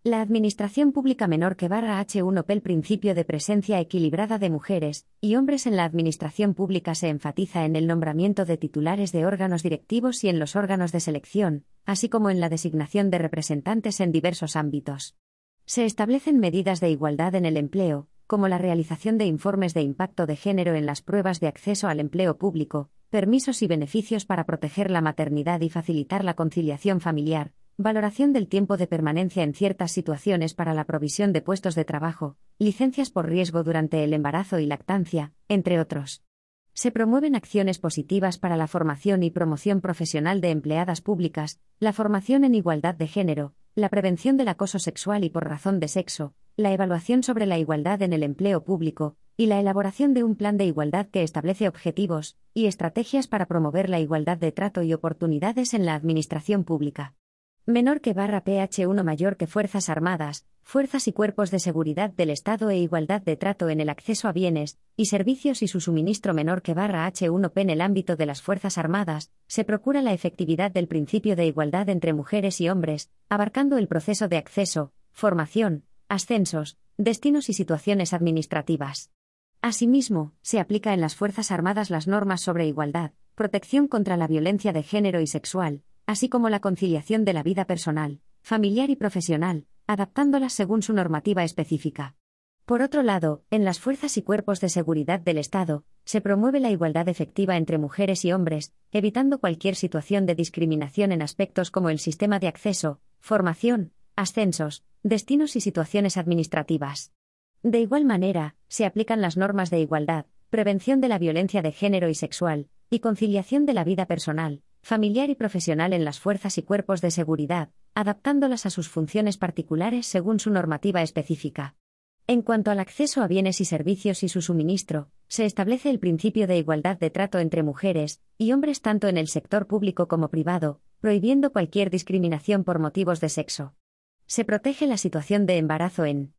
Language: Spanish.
La Administración Pública menor que /H1P. El principio de presencia equilibrada de mujeres y hombres en la Administración Pública se enfatiza en el nombramiento de titulares de órganos directivos y en los órganos de selección, así como en la designación de representantes en diversos ámbitos. Se establecen medidas de igualdad en el empleo, como la realización de informes de impacto de género en las pruebas de acceso al empleo público, permisos y beneficios para proteger la maternidad y facilitar la conciliación familiar, valoración del tiempo de permanencia en ciertas situaciones para la provisión de puestos de trabajo, licencias por riesgo durante el embarazo y lactancia, entre otros. Se promueven acciones positivas para la formación y promoción profesional de empleadas públicas, la formación en igualdad de género, la prevención del acoso sexual y por razón de sexo, la evaluación sobre la igualdad en el empleo público, y la elaboración de un plan de igualdad que establece objetivos y estrategias para promover la igualdad de trato y oportunidades en la administración pública. Menor que /PH1 mayor que Fuerzas Armadas, Fuerzas y Cuerpos de Seguridad del Estado e igualdad de trato en el acceso a bienes y servicios y su suministro menor que /H1P. En el ámbito de las Fuerzas Armadas, se procura la efectividad del principio de igualdad entre mujeres y hombres, abarcando el proceso de acceso, formación, ascensos, destinos y situaciones administrativas. Asimismo, se aplica en las Fuerzas Armadas las normas sobre igualdad, protección contra la violencia de género y sexual, así como la conciliación de la vida personal, familiar y profesional, adaptándolas según su normativa específica. Por otro lado, en las fuerzas y cuerpos de seguridad del Estado, se promueve la igualdad efectiva entre mujeres y hombres, evitando cualquier situación de discriminación en aspectos como el sistema de acceso, formación, ascensos, destinos y situaciones administrativas. De igual manera, se aplican las normas de igualdad, prevención de la violencia de género y sexual, y conciliación de la vida personal, familiar y profesional en las fuerzas y cuerpos de seguridad, adaptándolas a sus funciones particulares según su normativa específica. En cuanto al acceso a bienes y servicios y su suministro, se establece el principio de igualdad de trato entre mujeres y hombres tanto en el sector público como privado, prohibiendo cualquier discriminación por motivos de sexo. Se protege la situación de embarazo en